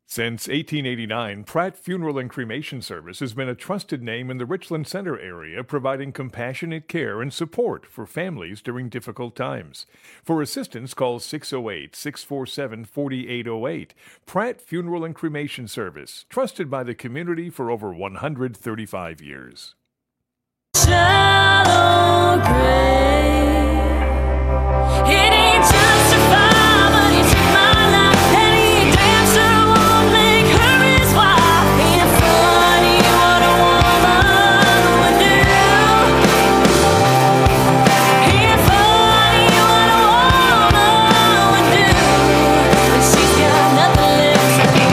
Since 1889, Pratt Funeral and Cremation Service has been a trusted name in the Richland Center area, providing compassionate care and support for families during difficult times. For assistance, call 608-647-4808. Pratt Funeral and Cremation Service, trusted by the community for over 135 years. Shallow grave. It ain't just a fire, but he took my life and he danced her won't make her his wife. Ain't funny what a woman would do. Ain't funny what a woman would do when she's got nothing left to do.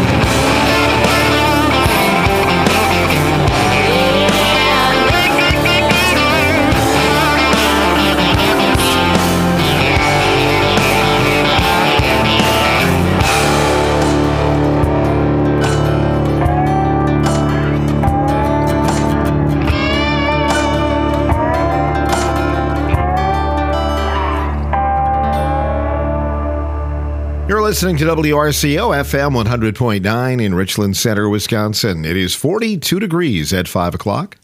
You're listening to WRCO FM 100.9 in Richland Center, Wisconsin. It is 42 degrees at 5 o'clock.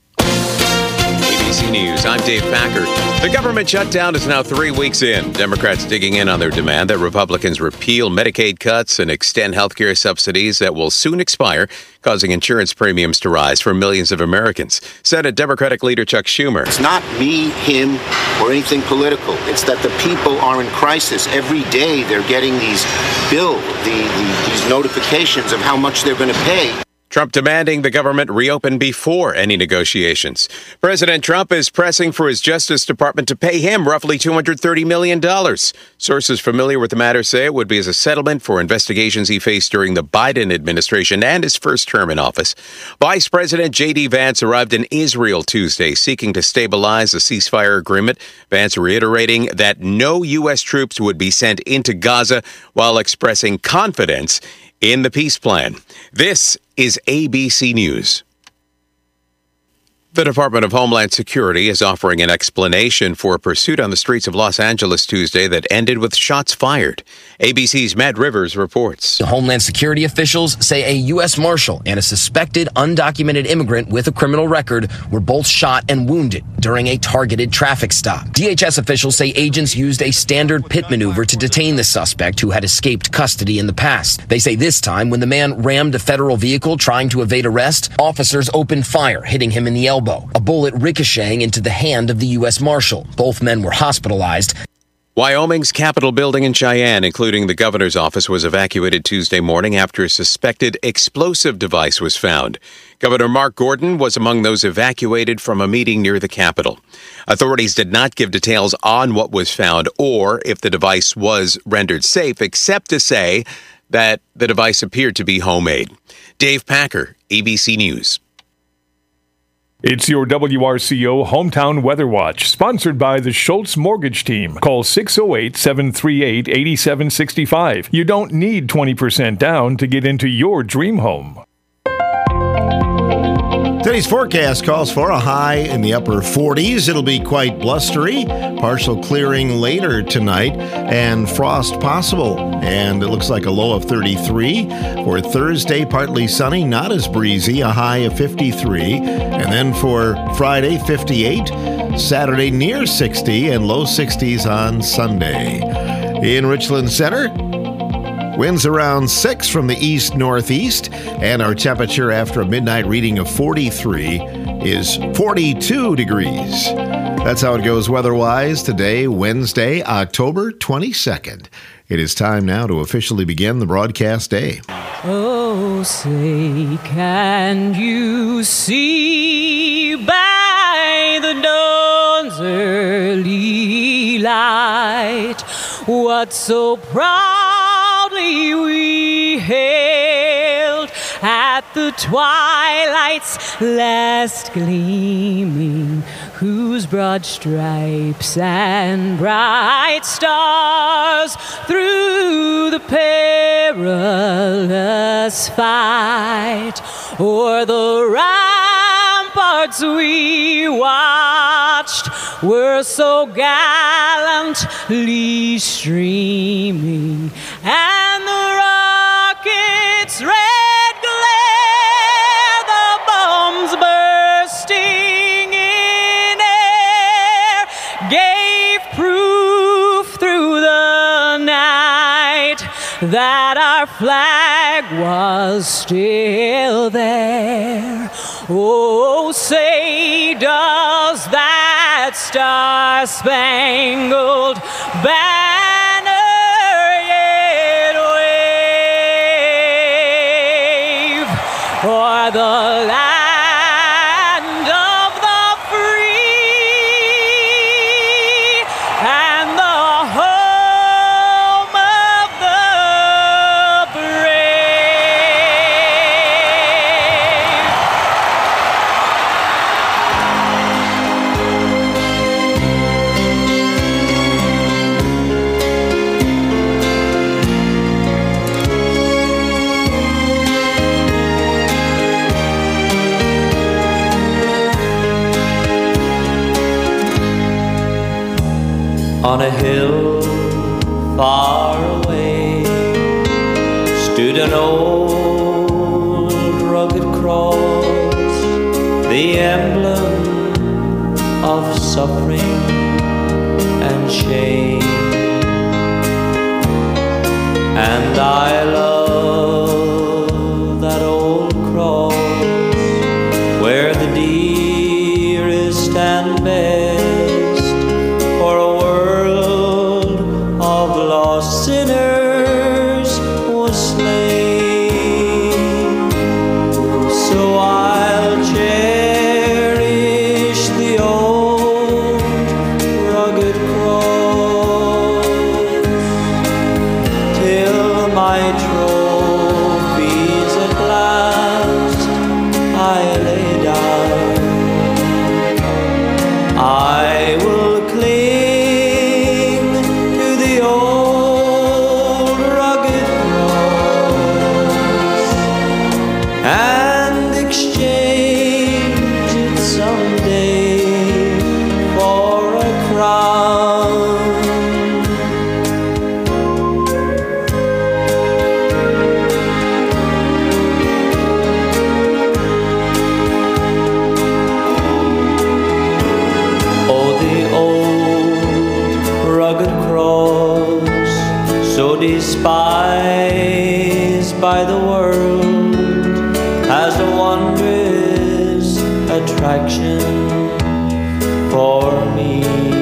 ABC News, I'm Dave Packer. The government shutdown is now 3 weeks in. Democrats digging in on their demand that Republicans repeal Medicaid cuts and extend health care subsidies that will soon expire, causing insurance premiums to rise for millions of Americans. Senate Democratic leader Chuck Schumer. It's not me, him, or anything political. It's that the people are in crisis. Every day they're getting these bills, these notifications of how much they're going to pay. Trump demanding the government reopen before any negotiations. President Trump is pressing for his Justice Department to pay him roughly $230 million. Sources familiar with the matter say it would be as a settlement for investigations he faced during the Biden administration and his first term in office. Vice President J.D. Vance arrived in Israel Tuesday, seeking to stabilize the ceasefire agreement. Vance reiterating that no U.S. troops would be sent into Gaza while expressing confidence in the peace plan. This is ABC News. The Department of Homeland Security is offering an explanation for a pursuit on the streets of Los Angeles Tuesday that ended with shots fired. ABC's Matt Rivers reports. Homeland Security officials say a U.S. Marshal and a suspected undocumented immigrant with a criminal record were both shot and wounded during a targeted traffic stop. DHS officials say agents used a standard pit maneuver to detain the suspect who had escaped custody in the past. They say this time, when the man rammed a federal vehicle trying to evade arrest, officers opened fire, hitting him in the elbow. A bullet ricocheting into the hand of the U.S. Marshal. Both men were hospitalized. Wyoming's Capitol building in Cheyenne, including the governor's office, was evacuated Tuesday morning after a suspected explosive device was found. Governor Mark Gordon was among those evacuated from a meeting near the Capitol. Authorities did not give details on what was found or if the device was rendered safe, except to say that the device appeared to be homemade. Dave Packer, ABC News. It's your WRCO Hometown Weather Watch, sponsored by the Schultz Mortgage Team. Call 608-738-8765. You don't need 20% down to get into your dream home. Today's forecast calls for a high in the upper 40s. It'll be quite blustery, partial clearing later tonight, and frost possible. And it looks like a low of 33. For Thursday, partly sunny, not as breezy, a high of 53. And then for Friday, 58. Saturday, near 60, and low 60s on Sunday. In Richland Center, winds around 6 from the east-northeast, and our temperature after a midnight reading of 43 is 42 degrees. That's how it goes weather-wise today, Wednesday, October 22nd. It is time now to officially begin the broadcast day. Oh, say, can you see by the dawn's early light what so proudly we hailed at the twilight's last gleaming, whose broad stripes and bright stars through the perilous fight o'er the ramparts we watched were so gallantly streaming, and the rockets ran that our flag was still there. Oh, say does that star-spangled banner yet wave o'er the land of the free and the home of the brave? On a hill far away stood an old rugged cross, the emblem of suffering and shame. And I love that old cross where the dearest and best for a world of lost sinners was slain. So I'll cherish the old rugged cross till my trophies at last I lay down. I will cling to the old rugged cross and exchange it someday for a crown. Oh, the old rugged cross, so despised by the world, has a wondrous attraction for me.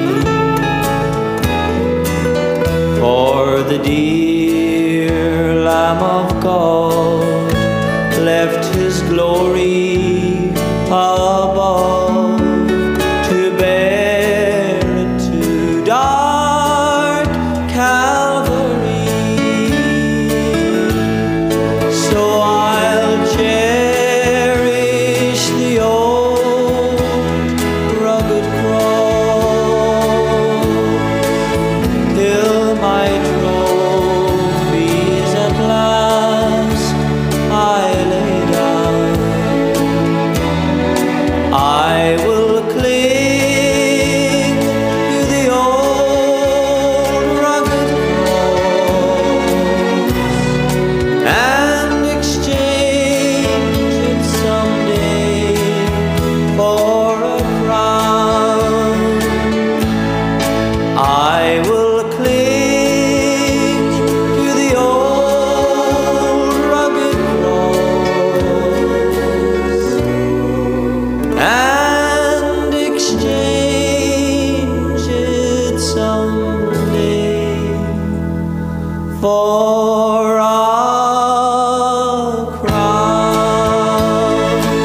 For the dear Lamb of God left his glory above to bear it to dark Calvary. So I'll cherish the old rugged cross till my trophies at last I lay down. I will cling to the old rugged cross and exchange it someday for a crown. I will cling to the old rugged cross and exchange it someday for a crown.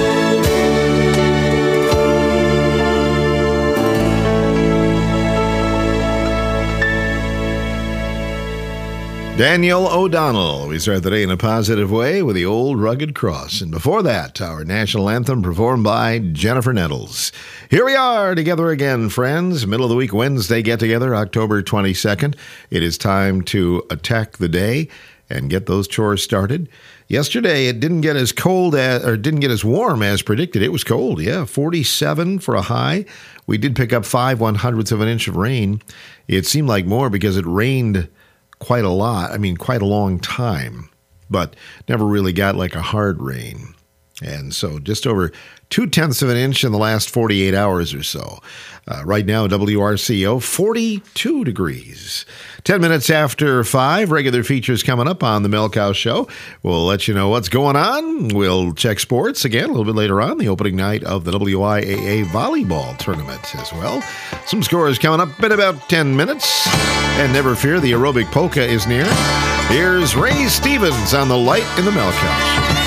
Daniel O'Donnell. We start the day in a positive way with the old rugged cross. And before that, our national anthem performed by Jennifer Nettles. Here we are together again, friends. Middle of the week Wednesday get together, October 22nd. It is time to attack the day and get those chores started. Yesterday, it didn't get as warm as predicted. It was cold, 47 for a high. We did pick up 5/100ths of an inch of rain. It seemed like more because it rained quite a lot. I mean, quite a long time, but never really got like a hard rain. And so just over 0.2 of an inch in the last 48 hours or so. Right now, WRCO, 42 degrees. 10 minutes after 5, regular features coming up on the Melkow Show. We'll let you know what's going on. We'll check sports again a little bit later on, the opening night of the WIAA volleyball tournament as well. Some scores coming up in about 10 minutes. And never fear, the aerobic polka is near. Here's Ray Stevens on the Light in the Melkow Show.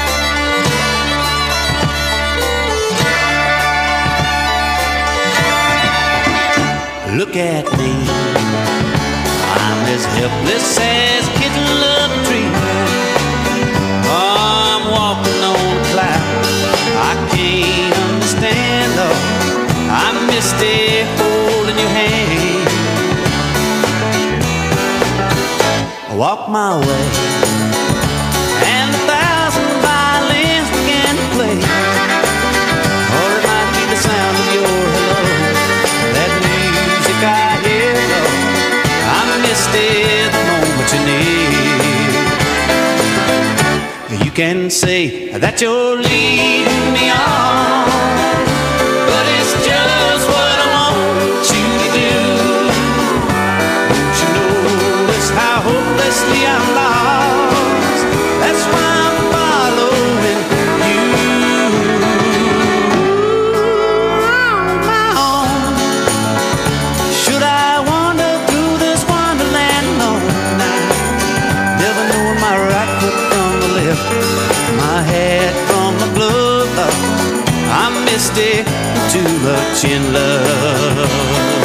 Look at me, I'm as helpless as a kitten love tree. I'm walking on a cloud, I can't understand though. I missed it holding your hand. I walk my way, and 1,000 violins began to play. Or it might be the sound of your hello, that music I hear, though I missed it the moment you need. You can say that you're leading me on, but it's just what I want you to do. Don't you notice how hopelessly I'm lost? That's why I'm following you. On my own, should I wander through this wonderland alone now? Never knowing my right foot from the left, my head from the glove. I missed it too much in love.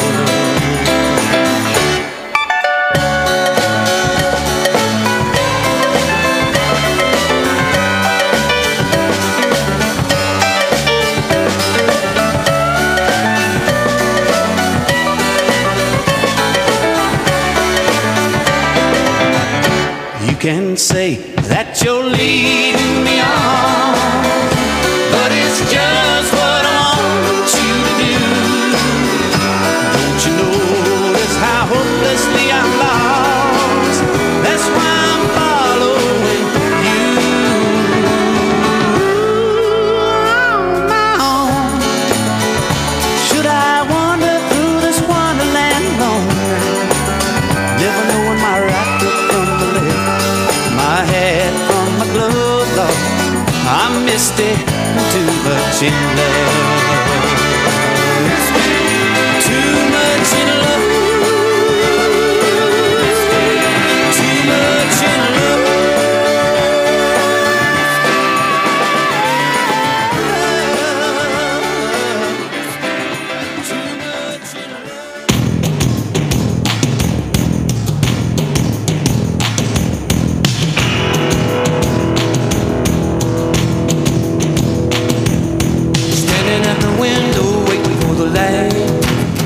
You can say that you're leading me on, but it's just what I want you to do. Don't you notice how hopelessly I'm lost? That's why I'm following you. On my own, should I wander through this wonderland alone? Never knowing my right foot from the left, my head from my glove, Lord. I missed it too much in love. Too much in love. Too much in love. Too much in love. Standing at the window waiting for the light,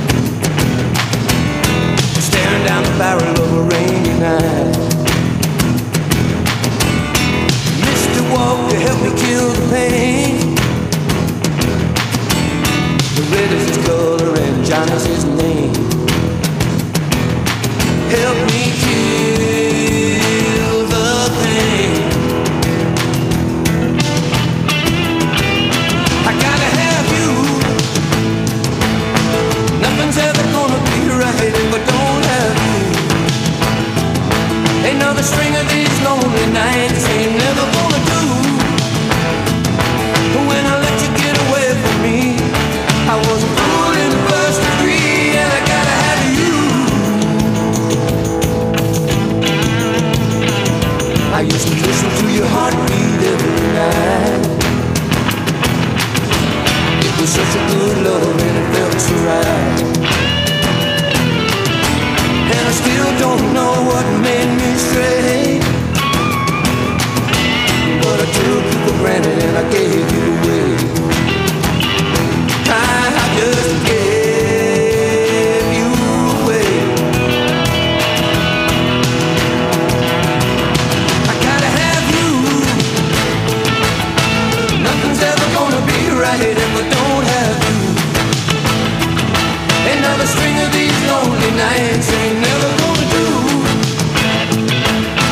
staring down the barrel of a rainy night. Mr. Walker, help me kill the pain. The red is his color and John is his name. Help me kill the pain. I gotta have you. Nothing's ever gonna be right if I don't have you. Another string of these lonely nights ain't never gonna do. When I let you get away from me, I was a fool in the first degree, and I gotta have you. I used to listen to your heartbeat every night. It was such a good love and it felt so right. And I still don't know what made me stray, but I took you for granted and I gave you away. I just gave you away. I gotta have you. Nothing's ever gonna be right if I don't have you. Another string of these lonely nights ain't never gonna do.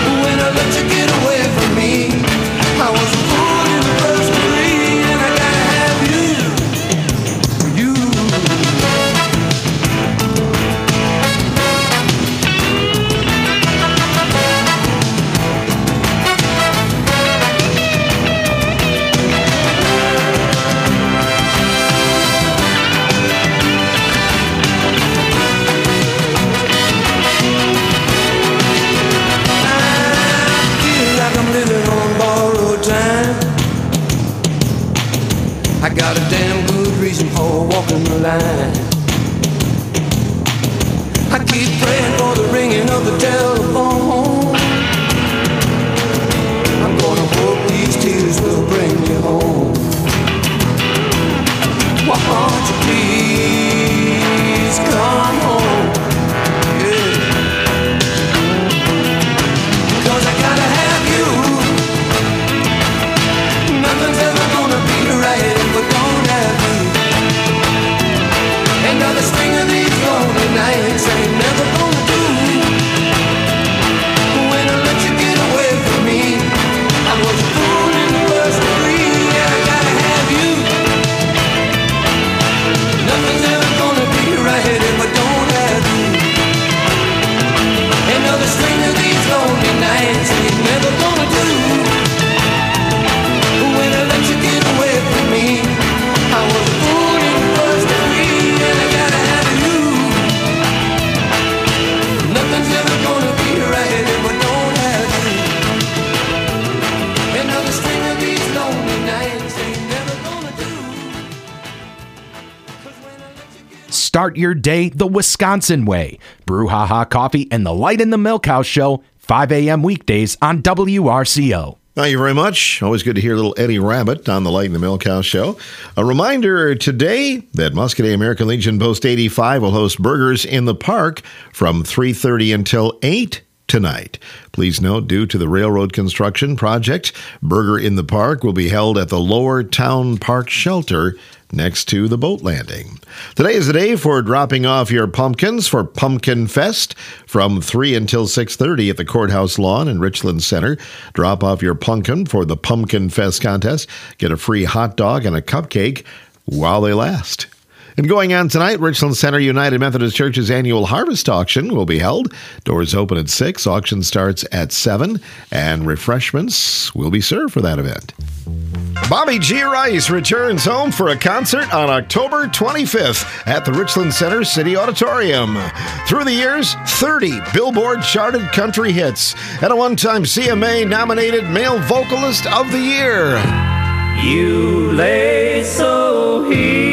Start your day the Wisconsin way. Brouhaha Coffee and the Light in the Milk House Show, 5 a.m. weekdays on WRCO. Thank you very much. Always good to hear little Eddie Rabbit on the Light in the Milk House Show. A reminder today that Muscoda American Legion Post 85 will host Burgers in the Park from 3:30 until 8 tonight. Please note, due to the railroad construction project, Burger in the Park will be held at the Lower Town Park Shelter next to the boat landing. Today is the day for dropping off your pumpkins for Pumpkin Fest from 3 until 6:30 at the Courthouse Lawn in Richland Center. Drop off your pumpkin for the Pumpkin Fest contest. Get a free hot dog and a cupcake while they last. And going on tonight, Richland Center United Methodist Church's annual harvest auction will be held. Doors open at 6, auction starts at 7, and refreshments will be served for that event. Bobby G. Rice returns home for a concert on October 25th at the Richland Center City Auditorium. Through the years, 30 Billboard charted country hits and a one-time CMA-nominated Male Vocalist of the Year. You lay so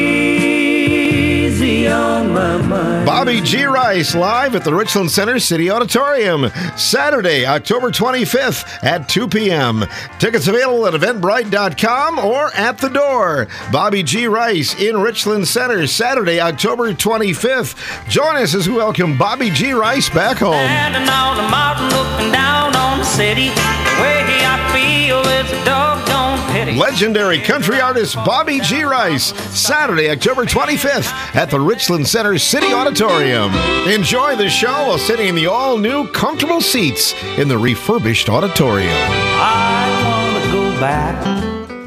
easy on my mind. Bobby G. Rice live at the Richland Center City Auditorium, Saturday, October 25th at 2 p.m. Tickets available at eventbrite.com or at the door. Bobby G. Rice in Richland Center, Saturday, October 25th. Join us as we welcome Bobby G. Rice back home. Standing on the mountain looking down on the city. The way I feel is a doggone pity. Legendary country artist Bobby G. Rice, Saturday, October 25th at the Richland Center City Auditorium. Enjoy the show while sitting in the all-new comfortable seats in the refurbished auditorium. I want to go back.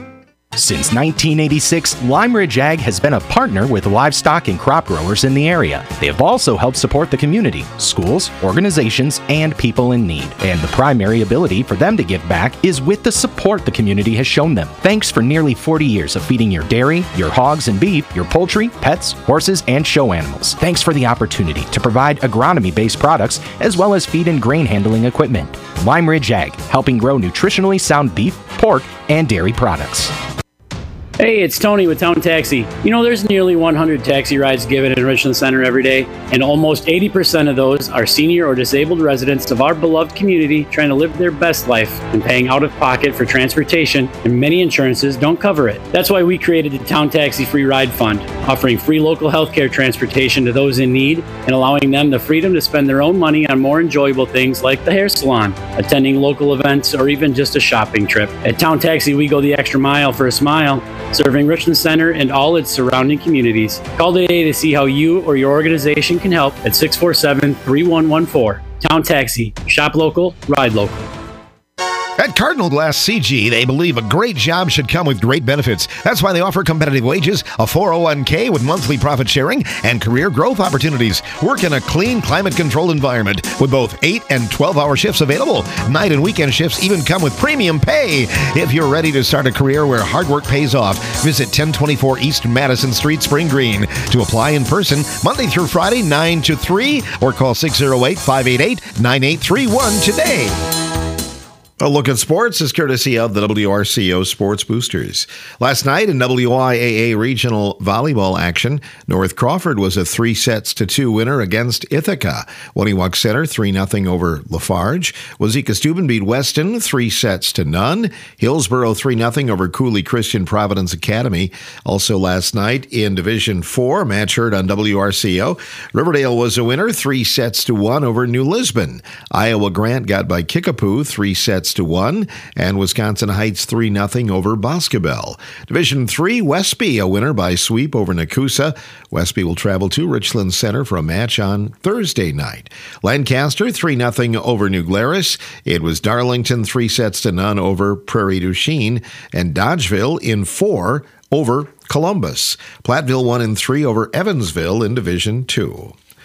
Since 1986, Lime Ridge Ag has been a partner with livestock and crop growers in the area. They have also helped support the community, schools, organizations, and people in need. And the primary ability for them to give back is with the support the community has shown them. Thanks for nearly 40 years of feeding your dairy, your hogs and beef, your poultry, pets, horses, and show animals. Thanks for the opportunity to provide agronomy-based products as well as feed and grain handling equipment. Lime Ridge Ag, helping grow nutritionally sound beef, pork, and dairy products. Hey, it's Tony with Town Taxi. You know, there's nearly 100 taxi rides given in Richland Center every day, and almost 80% of those are senior or disabled residents of our beloved community trying to live their best life and paying out of pocket for transportation, and many insurances don't cover it. That's why we created the Town Taxi Free Ride Fund, offering free local healthcare transportation to those in need and allowing them the freedom to spend their own money on more enjoyable things like the hair salon, attending local events, or even just a shopping trip. At Town Taxi, we go the extra mile for a smile, serving Richland Center and all its surrounding communities. Call today to see how you or your organization can help at 647-3114. Town Taxi. Shop local, ride local. At Cardinal Glass CG, they believe a great job should come with great benefits. That's why they offer competitive wages, a 401k with monthly profit sharing, and career growth opportunities. Work in a clean, climate-controlled environment with both 8 and 12-hour shifts available. Night and weekend shifts even come with premium pay. If you're ready to start a career where hard work pays off, visit 1024 East Madison Street, Spring Green. To apply in person, Monday through Friday, 9 to 3, or call 608-588-9831 today. A look at sports is courtesy of the WRCO Sports Boosters. Last night in WIAA regional volleyball action, North Crawford was a 3-2 winner against Ithaca. Waniwak Center 3-0 over Lafarge. Wazeeka Steuben beat Weston 3-0. Hillsboro 3-0 over Cooley Christian Providence Academy. Also last night in Division 4, match heard on WRCO, Riverdale was a winner 3-1 over New Lisbon. Iowa Grant got by Kickapoo 3-1, and Wisconsin Heights 3-0 over Boscobel. Division 3, Westby a winner by sweep over Nakusa. Westby will travel to Richland Center for a match on Thursday night. Lancaster 3-0 over New Glarus. It was Darlington 3-0 over Prairie du Chien, and Dodgeville in 4 over Columbus. Platteville 1-3 over Evansville in Division 2.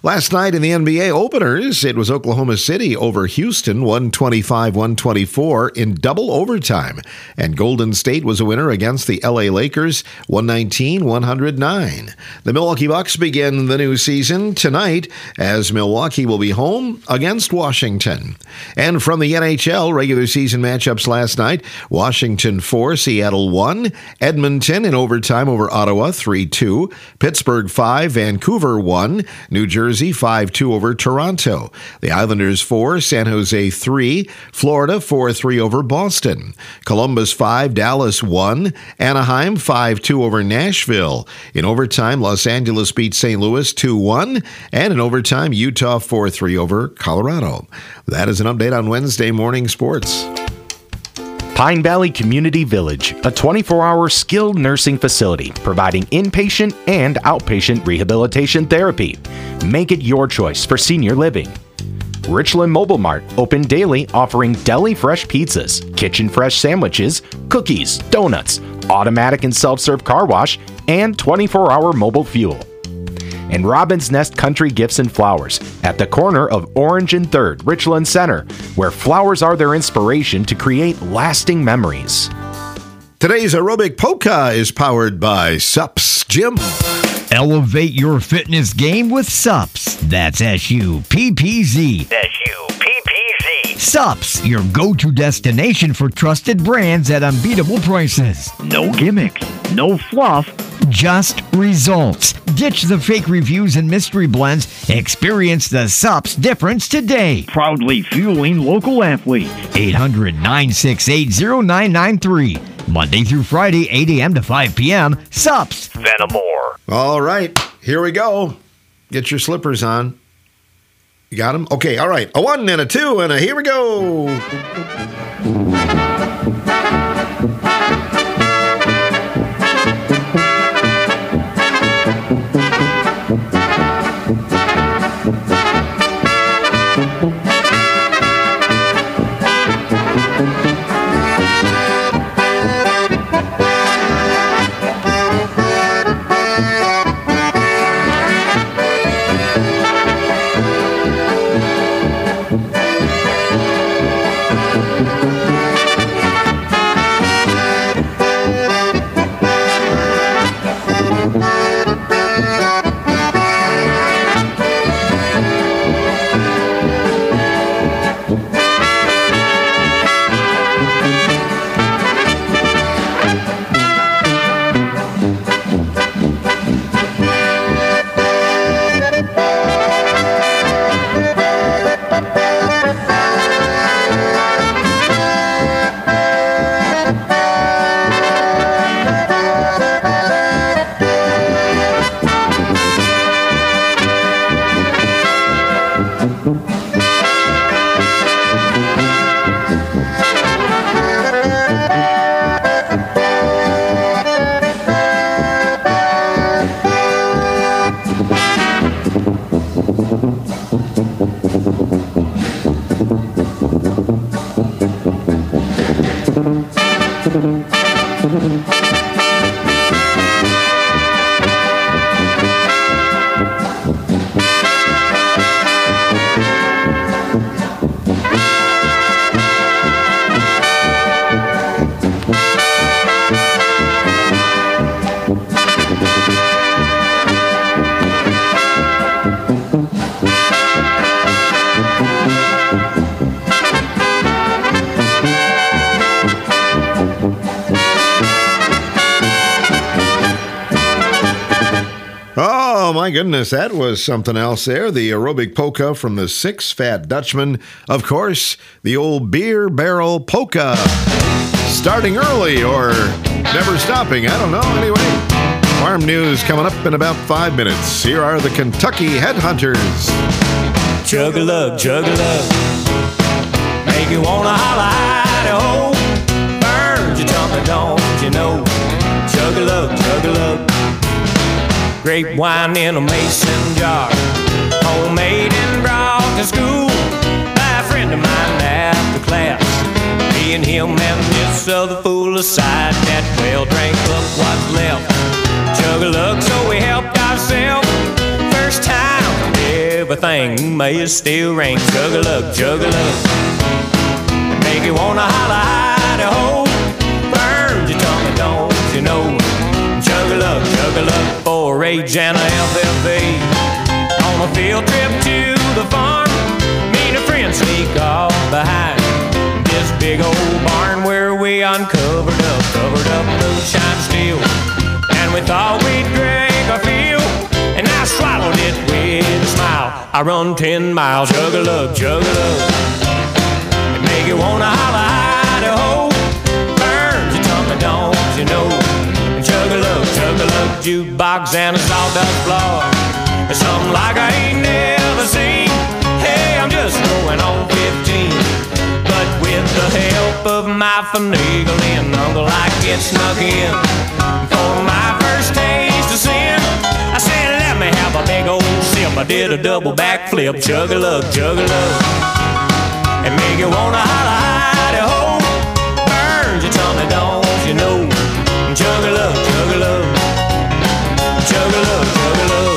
Last night in the NBA openers, it was Oklahoma City over Houston, 125-124 in double overtime. And Golden State was a winner against the LA Lakers, 119-109. The Milwaukee Bucks begin the new season tonight as Milwaukee will be home against Washington. And from the NHL regular season matchups last night, Washington 4, Seattle 1, Edmonton in overtime over Ottawa 3-2, Pittsburgh 5, Vancouver 1, New Jersey 5-2 over Toronto. The Islanders 4, San Jose 3, Florida 4-3 over Boston. Columbus 5, Dallas 1, Anaheim 5-2 over Nashville. In overtime, Los Angeles beat St. Louis 2-1, and in overtime, Utah 4-3 over Colorado. That is an update on Wednesday morning sports. Pine Valley Community Village, a 24-hour skilled nursing facility providing inpatient and outpatient rehabilitation therapy. Make it your choice for senior living. Richland Mobile Mart, open daily, offering deli fresh pizzas, kitchen fresh sandwiches, cookies, donuts, automatic and self-serve car wash, and 24-hour mobile fuel. And Robin's Nest Country Gifts and Flowers at the corner of Orange and 3rd, Richland Center, where flowers are their inspiration to create lasting memories. Today's aerobic polka is powered by Sups Gym. Elevate your fitness game with Sups. That's SUPPZ. Sups, your go-to destination for trusted brands at unbeatable prices. No gimmicks, no fluff, just results. Ditch the fake reviews and mystery blends. Experience the Sups difference today. Proudly fueling local athletes. 800-968-0993. Monday through Friday, 8 a.m. to 5 p.m. Sups. Vennamore. All right, here we go. Get your slippers on. You got them? Okay, all right. A 1 and a 2 and a here we go. Oh, my goodness, that was something else there. The aerobic polka from the Six Fat Dutchman. Of course, the old beer barrel polka. Starting early or never stopping, I don't know. Anyway, farm news coming up in about 5 minutes. Here are the Kentucky Headhunters. Chug-a-lug, chug-a-lug, make you wanna holla, Idaho. Burns your tongue, don't you know? Chug-a-lug, chug-a-lug. Grape wine in a mason jar, homemade and brought to school by a friend of mine after class. Me and him and this other fool aside that well drank up what's left. Chug-a-lug, so we helped ourselves. First time, yeah. everything may still ring. Chug-a-lug, chug-a-lug. Make you wanna holla, hide-a-ho. Burns your tongue, don't you know? Chug-a-lug, chug-a-lug. 4-H and a FFA. On a field trip to the farm, me and a friend sneak off behind this big old barn where we covered up moonshine still. And we thought we'd drink our fill, and I swallowed it with a smile. I run 10 miles, chug-a-lug, chug-a-lug. It make you wanna holla, hide-a-ho. Burns your tongue, don't you know? And chug-a-lug, chug-a-lug, jukebox and a sawdust floor. It's something like I ain't never seen. Hey, I'm just going on 15. But with the help of my finagling uncle, I get snuck in. For my first taste of sin, I said, let me have a big old sip. I did a double backflip, chug-a-lug, chug-a-lug. And make you wanna holla, hide-a-ho. Burns your tummy, don't you know? Chug-a-lug, chug-a-lug. Chug-a-lug, chug-a-lug.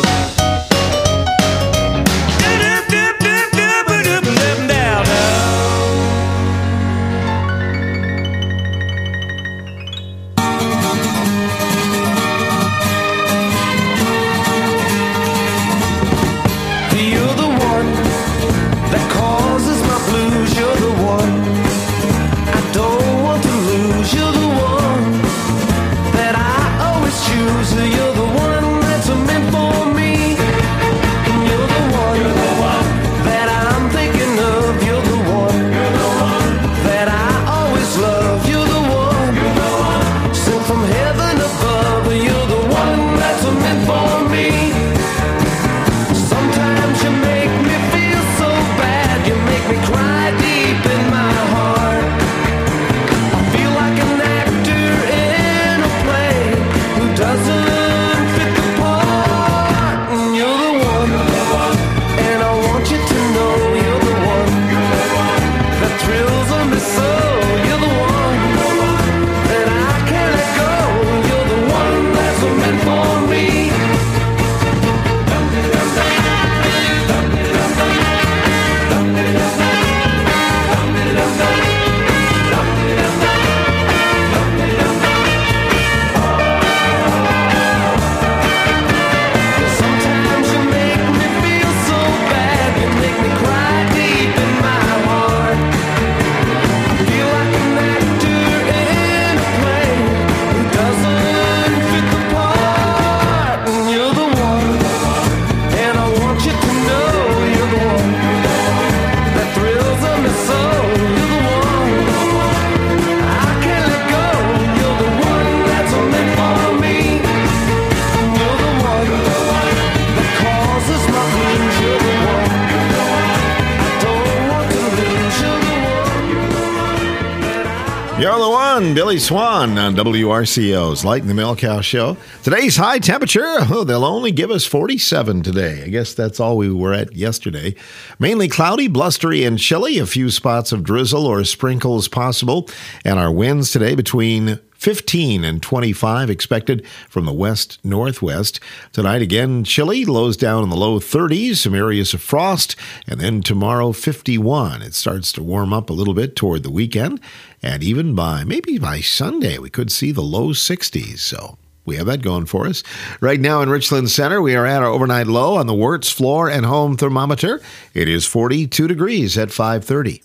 You're the one, Billy Swan on WRCO's Light in the Milk House Show. Today's high temperature, they'll only give us 47 today. I guess that's all we were at yesterday. Mainly cloudy, blustery, and chilly. A few spots of drizzle or sprinkles possible. And our winds today between 15 and 25 expected from the west-northwest. Tonight again, chilly, lows down in the low 30s, some areas of frost, and then tomorrow 51. It starts to warm up a little bit toward the weekend, and even maybe by Sunday, we could see the low 60s. So we have that going for us. Right now in Richland Center, we are at our overnight low on the Wirtz floor and home thermometer. It is 42 degrees at 5:30.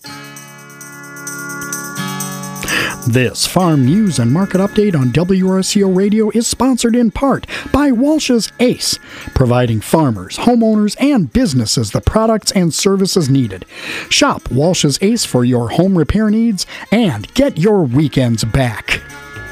This Farm News and Market Update on WRCO Radio is sponsored in part by Walsh's Ace, providing farmers, homeowners, and businesses the products and services needed. Shop Walsh's Ace for your home repair needs and get your weekends back.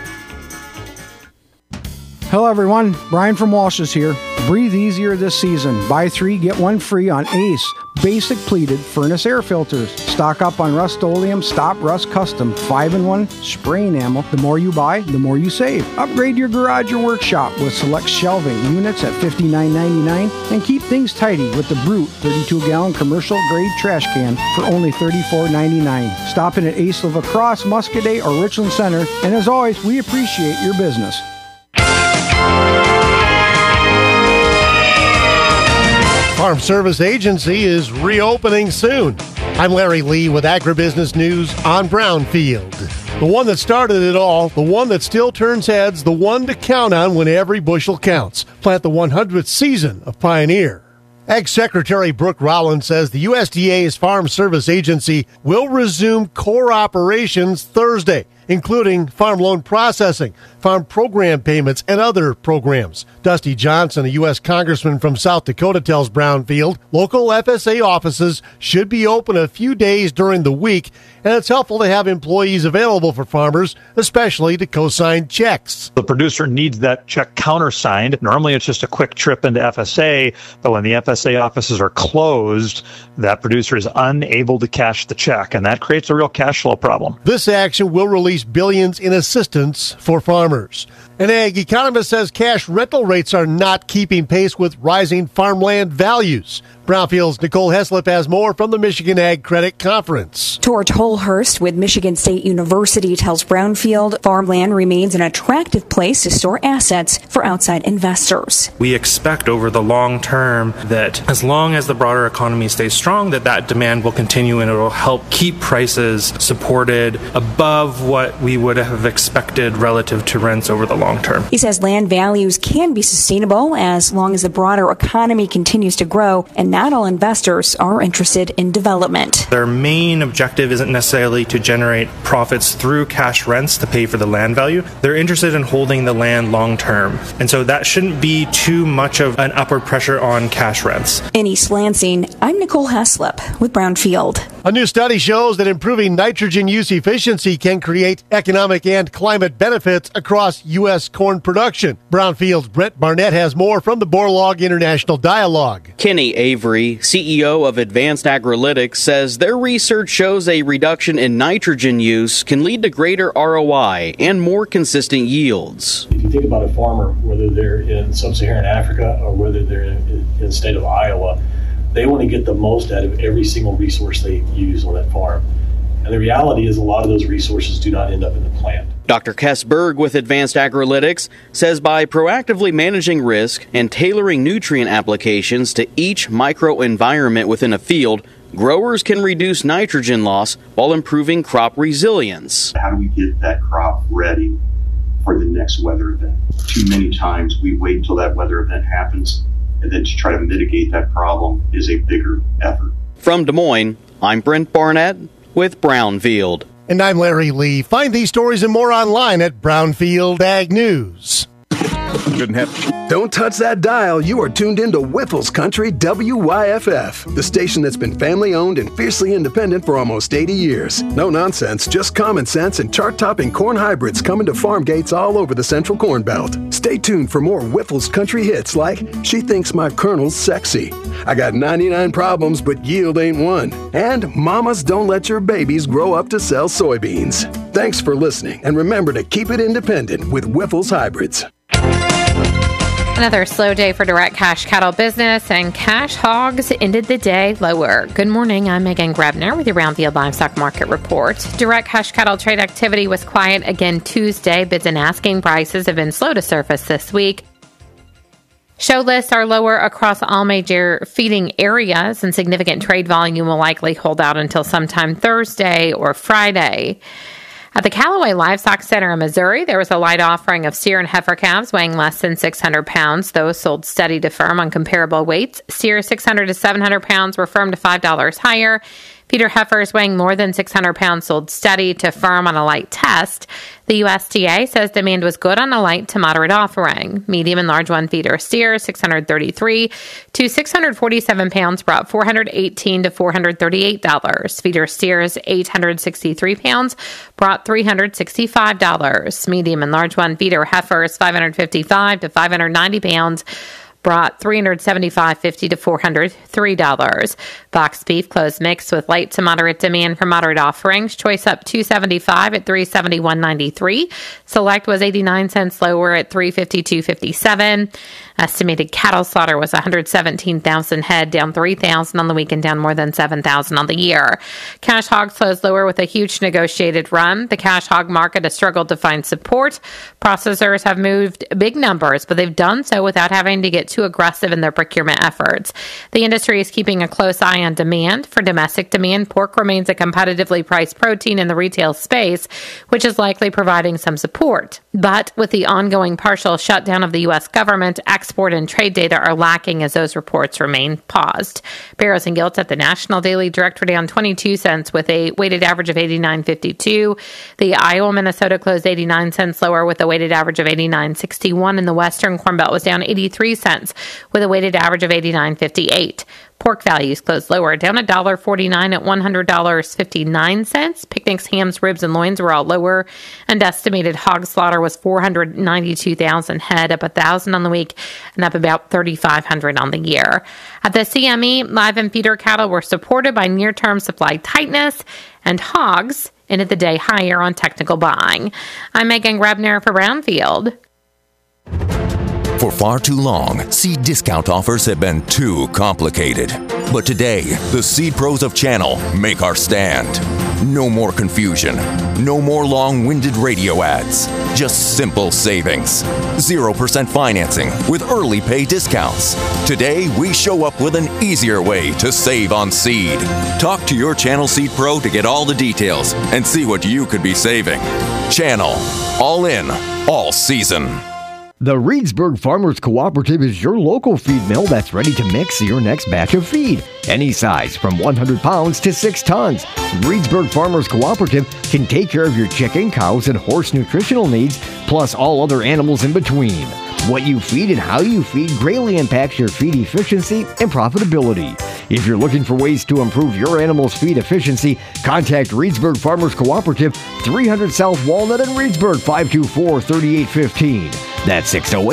Hello everyone, Brian from Walsh's here. Breathe easier this season. Buy 3, get 1 free on Ace Basic Pleated Furnace Air Filters. Stock up on Rust-Oleum Stop Rust Custom 5-in-1 spray enamel. The more you buy, the more you save. Upgrade your garage or workshop with select shelving units at $59.99 and keep things tidy with the Brute 32-gallon commercial grade trash can for only $34.99. Stop in at Ace La Crosse, Muscadet, or Richland Center, and as always, we appreciate your business. Farm Service Agency is reopening soon. I'm Larry Lee with Agribusiness News on Brownfield. The one that started it all, the one that still turns heads, the one to count on when every bushel counts. Plant the 100th season of Pioneer. Ag Secretary Brooke Rowland says the USDA's Farm Service Agency will resume core operations Thursday, including farm loan processing, farm program payments, and other programs. Dusty Johnson, a U.S. Congressman from South Dakota, tells Brownfield local FSA offices should be open a few days during the week, and it's helpful to have employees available for farmers, especially to co-sign checks. The producer needs that check countersigned. Normally, it's just a quick trip into FSA, but when the FSA offices are closed, that producer is unable to cash the check, and that creates a real cash flow problem. This action will release billions in assistance for farmers. An ag economist says cash rental rates are not keeping pace with rising farmland values. Brownfield's Nicole Heslip has more from the Michigan Ag Credit Conference. George Holhurst with Michigan State University tells Brownfield farmland remains an attractive place to store assets for outside investors. We expect over the long term that as long as the broader economy stays strong, that demand will continue and it will help keep prices supported above what we would have expected relative to rents over the long term. He says land values can be sustainable as long as the broader economy continues to grow, and not all investors are interested in development. Their main objective isn't necessarily to generate profits through cash rents to pay for the land value. They're interested in holding the land long term. And so that shouldn't be too much of an upward pressure on cash rents. In East Lansing, I'm Nicole Heslip with Brownfield. A new study shows that improving nitrogen use efficiency can create economic and climate benefits across U.S. corn production. Brownfield's Brent Barnett has more from the Borlaug International Dialogue. Kenny Avery, CEO of Advanced Agrilytics, says their research shows a reduction in nitrogen use can lead to greater ROI and more consistent yields. If you think about a farmer, whether they're in sub-Saharan Africa or whether they're in the state of Iowa, they want to get the most out of every single resource they use on that farm. And the reality is a lot of those resources do not end up in the plant. Dr. Kess Berg with Advanced Agrilytics says by proactively managing risk and tailoring nutrient applications to each microenvironment within a field, growers can reduce nitrogen loss while improving crop resilience. How do we get that crop ready for the next weather event? Too many times we wait until that weather event happens, and then to try to mitigate that problem is a bigger effort. From Des Moines, I'm Brent Barnett with Brownfield. And I'm Larry Lee. Find these stories and more online at Brownfield Ag News. Don't touch that dial. You are tuned into Whiffles Country WYFF, the station that's been family-owned and fiercely independent for almost 80 years. No nonsense, just common sense and chart-topping corn hybrids coming to farm gates all over the Central Corn Belt. Stay tuned for more Whiffles Country hits like She Thinks My Colonel's Sexy, I Got 99 Problems But Yield Ain't One, and Mamas Don't Let Your Babies Grow Up to Sell Soybeans. Thanks for listening, and remember to keep it independent with Whiffles Hybrids. Another slow day for direct cash cattle business, and cash hogs ended the day lower. Good morning, I'm Megan Grebner with your Brownfield Livestock Market Report. Direct cash cattle trade activity was quiet again Tuesday. Bids and asking prices have been slow to surface this week. Show lists are lower across all major feeding areas, and significant trade volume will likely hold out until sometime Thursday or Friday. At the Callaway Livestock Center in Missouri, there was a light offering of steer and heifer calves weighing less than 600 pounds. Those sold steady to firm on comparable weights. Steer 600 to 700 pounds were firm to $5 higher. Feeder heifers weighing more than 600 pounds sold steady to firm on a light test. The USDA says demand was good on a light to moderate offering. Medium and large one feeder steer 633 to 647 pounds brought $418 to $438. Feeder steers 863 pounds brought $365. Medium and large one feeder heifers 555 to 590 pounds brought $375.50 to $403. Boxed beef closed mixed with light to moderate demand for moderate offerings. Choice up $275 at $371.93. Select was 89 cents lower at $352.57. Estimated cattle slaughter was 117,000 head, down 3,000 on the week and down more than 7,000 on the year. Cash hogs closed lower with a huge negotiated run. The cash hog market has struggled to find support. Processors have moved big numbers, but they've done so without having to get too too aggressive in their procurement efforts. The industry is keeping a close eye on demand. For domestic demand, pork remains a competitively priced protein in the retail space, which is likely providing some support. But with the ongoing partial shutdown of the U.S. government, export and trade data are lacking as those reports remain paused. Barrows and Gilts at the National Daily Direct were down 22 cents with a weighted average of 89.52. The Iowa Minnesota closed 89 cents lower with a weighted average of 89.61, and the Western Corn Belt was down 83 cents with a weighted average of 89.58. Pork values closed lower, down $1.49 at $100.59. Picnics, hams, ribs, and loins were all lower, and estimated hog slaughter was 492,000 head, up 1,000 on the week and up about 3,500 on the year. At the CME, live and feeder cattle were supported by near-term supply tightness, and hogs ended the day higher on technical buying. I'm Megan Grebner for Brownfield. For far too long, seed discount offers have been too complicated. But today, the Seed Pros of Channel make our stand. No more confusion. No more long-winded radio ads. Just simple savings. 0% financing with early pay discounts. Today, we show up with an easier way to save on seed. Talk to your Channel Seed Pro to get all the details and see what you could be saving. Channel. All in. All season. The Reedsburg Farmers Cooperative is your local feed mill that's ready to mix your next batch of feed. Any size, from 100 pounds to 6 tons. Reedsburg Farmers Cooperative can take care of your chicken, cows, and horse nutritional needs, plus all other animals in between. What you feed and how you feed greatly impacts your feed efficiency and profitability. If you're looking for ways to improve your animal's feed efficiency, contact Reedsburg Farmers Cooperative, 300 South Walnut in Reedsburg, 524-3815. That's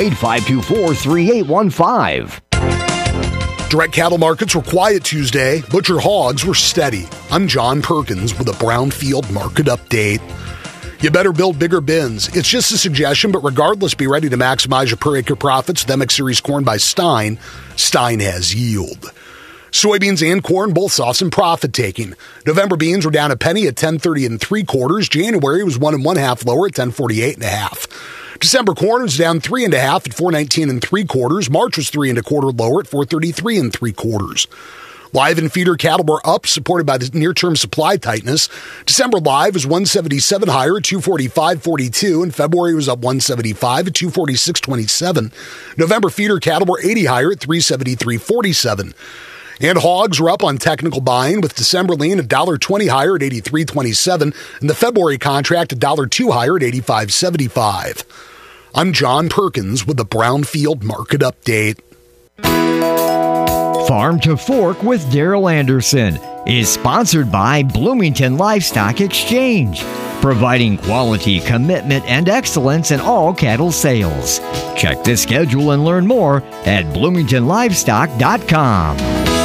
608-524-3815. Direct cattle markets were quiet Tuesday. Butcher hogs were steady. I'm John Perkins with a Brownfield market update. You better build bigger bins. It's just a suggestion, but regardless, be ready to maximize your per acre profits with MX Series corn by Stein. Stein has yield. Soybeans and corn both saw some profit taking. November beans were down a penny at 10.30 3/4. January was 1 1/2 lower at 10.48 1/2. December corn was down 3 1/2 at 4.19 3/4. March was 3 1/4 lower at 4.33 3/4. Live and feeder cattle were up, supported by the near-term supply tightness. December live was 177 higher at 245.42, and February was up 175 at 246.27. November feeder cattle were 80 higher at 373.47. And hogs were up on technical buying, with December lean $1.20 higher at 83.27, and the February contract $1.02 higher at 85.75. I'm John Perkins with the Brownfield Market Update. Farm to Fork with Daryl Anderson is sponsored by Bloomington Livestock Exchange, providing quality, commitment, and excellence in all cattle sales. Check the schedule and learn more at bloomingtonlivestock.com.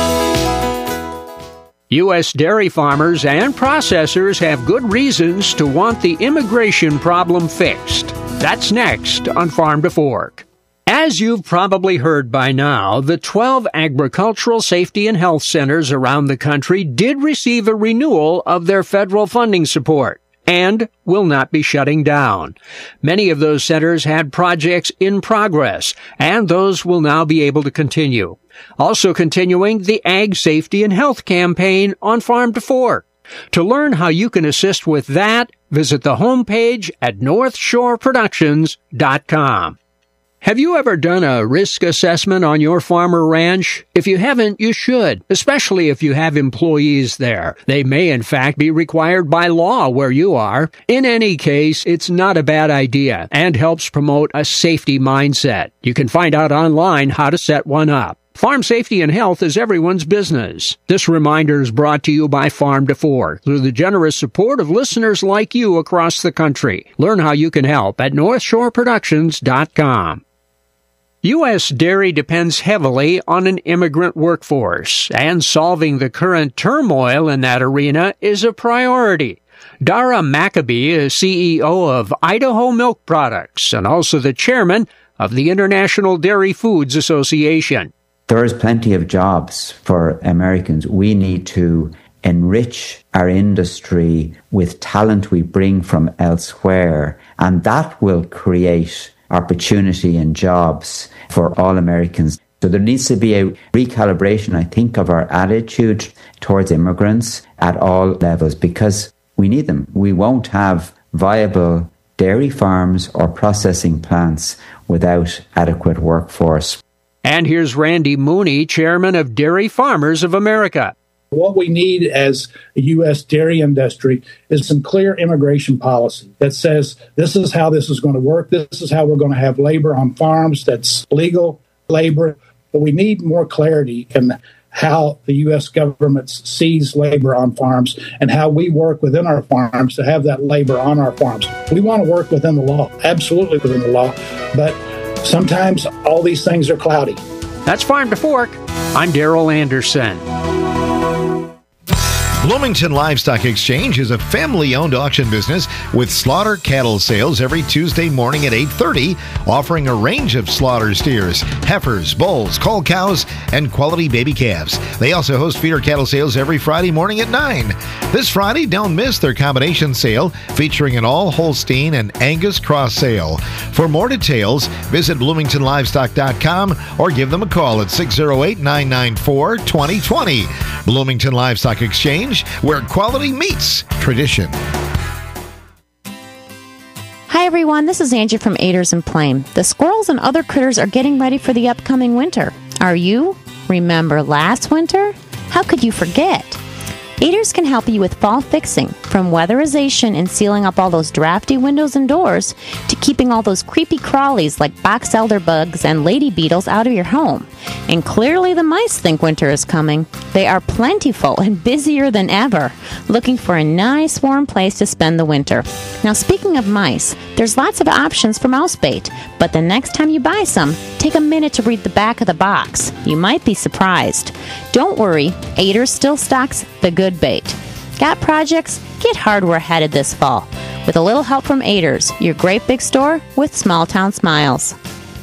U.S. dairy farmers and processors have good reasons to want the immigration problem fixed. That's next on Farm to Fork. As you've probably heard by now, the 12 agricultural safety and health centers around the country did receive a renewal of their federal funding support and will not be shutting down. Many of those centers had projects in progress, and those will now be able to continue. Also continuing the Ag Safety and Health campaign on Farm to Fork. To learn how you can assist with that, visit the homepage at northshoreproductions.com. Have you ever done a risk assessment on your farm or ranch? If you haven't, you should, especially if you have employees there. They may, in fact, be required by law where you are. In any case, it's not a bad idea and helps promote a safety mindset. You can find out online how to set one up. Farm safety and health is everyone's business. This reminder is brought to you by Farm to Fork through the generous support of listeners like you across the country. Learn how you can help at northshoreproductions.com. U.S. dairy depends heavily on an immigrant workforce, and solving the current turmoil in that arena is a priority. Dara Maccabee is CEO of Idaho Milk Products and also the chairman of the International Dairy Foods Association. There is plenty of jobs for Americans. We need to enrich our industry with talent we bring from elsewhere, and that will create opportunity and jobs for all Americans. So there needs to be a recalibration, I think, of our attitude towards immigrants at all levels, because we need them. We won't have viable dairy farms or processing plants without adequate workforce. And here's Randy Mooney, chairman of Dairy Farmers of America. What we need as a U.S. dairy industry is some clear immigration policy that says this is how this is going to work. This is how we're going to have labor on farms that's legal labor. But we need more clarity in how the U.S. government sees labor on farms and how we work within our farms to have that labor on our farms. We want to work within the law, absolutely within the law, but sometimes all these things are cloudy. That's Farm to Fork. I'm Darrell Anderson. Bloomington Livestock Exchange is a family-owned auction business with slaughter cattle sales every Tuesday morning at 8:30, offering a range of slaughter steers, heifers, bulls, cull cows, and quality baby calves. They also host feeder cattle sales every Friday morning at 9. This Friday, don't miss their combination sale featuring an all-Holstein and Angus cross sale. For more details, visit bloomingtonlivestock.com or give them a call at 608-994-2020. Bloomington Livestock Exchange, where quality meets tradition. Hi everyone, this is Angie from Aders and Plame. The squirrels and other critters are getting ready for the upcoming winter. Are you? Remember last winter? How could you forget? Aders can help you with fall fixing, from weatherization and sealing up all those drafty windows and doors to keeping all those creepy crawlies like box elder bugs and lady beetles out of your home. And clearly the mice think winter is coming. They are plentiful and busier than ever, looking for a nice warm place to spend the winter. Now speaking of mice, there's lots of options for mouse bait, but the next time you buy some, take a minute to read the back of the box. You might be surprised. Don't worry, Aders still stocks the good bait. Got projects? Get hardware headed this fall. With a little help from Aders, your great big store with small town smiles.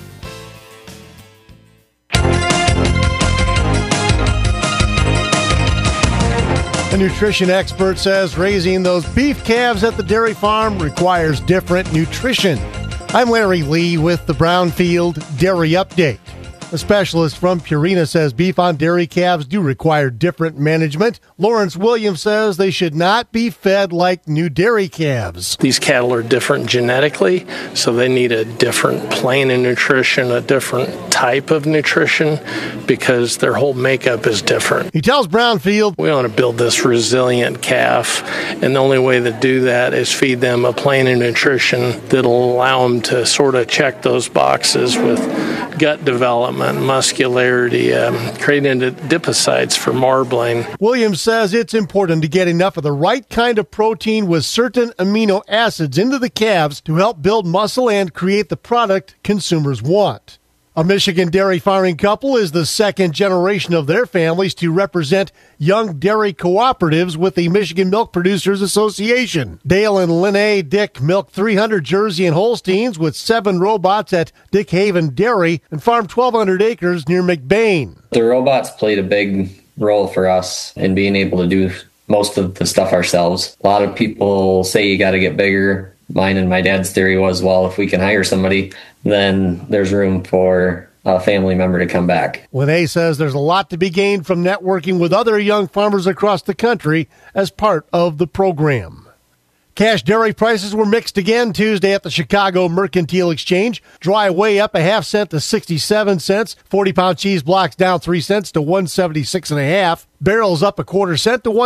A nutrition expert says raising those beef calves at the dairy farm requires different nutrition. I'm Larry Lee with the Brownfield Dairy Update. A specialist from Purina says beef on dairy calves do require different management. Lawrence Williams says they should not be fed like new dairy calves. These cattle are different genetically, so they need a different plane of nutrition, a different type of nutrition, because their whole makeup is different. He tells Brownfield, we want to build this resilient calf, and the only way to do that is feed them a plane of nutrition that'll allow them to sort of check those boxes with gut development, muscularity, creating adipocytes for marbling. Williams says it's important to get enough of the right kind of protein with certain amino acids into the calves to help build muscle and create the product consumers want. A Michigan dairy farming couple is the second generation of their families to represent young dairy cooperatives with the Michigan Milk Producers Association. Dale and Linnea Dick milk 300 Jersey and Holsteins with 7 robots at Dick Haven Dairy and farm 1,200 acres near McBain. The robots played a big role for us in being able to do most of the stuff ourselves. A lot of people say you got to get bigger. Mine and my dad's theory was, well, if we can hire somebody, then there's room for a family member to come back. Linnea says there's a lot to be gained from networking with other young farmers across the country as part of the program. Cash dairy prices were mixed again Tuesday at the Chicago Mercantile Exchange. Dry way up a half cent to 67 cents. 40-pound cheese blocks down 3 cents to 176.5. Barrels up a quarter cent to